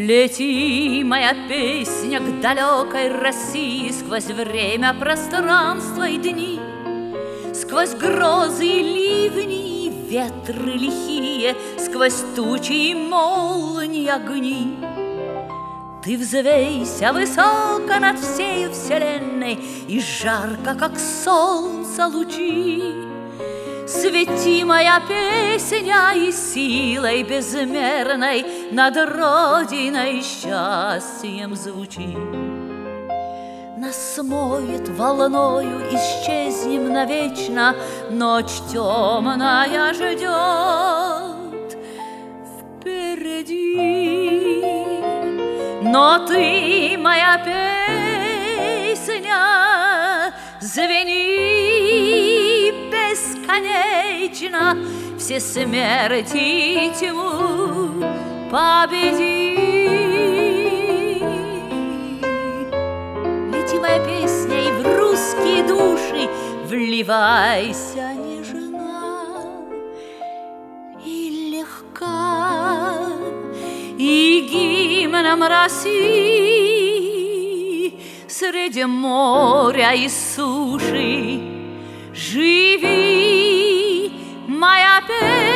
Лети, моя песня, к далекой России, сквозь время, пространство и дни, сквозь грозы и ливни, и ветры лихие, сквозь тучи и молнии огни. Ты взвейся высоко над всею вселенной, и жарко, как солнце, лучи. Свети, моя песня, и силой безмерной над Родиной счастьем звучи. Нас смоет волною, исчезнем навечно, ночь темная ждет впереди. Но ты, моя песня, звени бесконечно, все смерти и тьму победи. Лети, моя песня, и в русские души вливайся нежна и легка, и гимном России среди моря и суши живи, моя песня.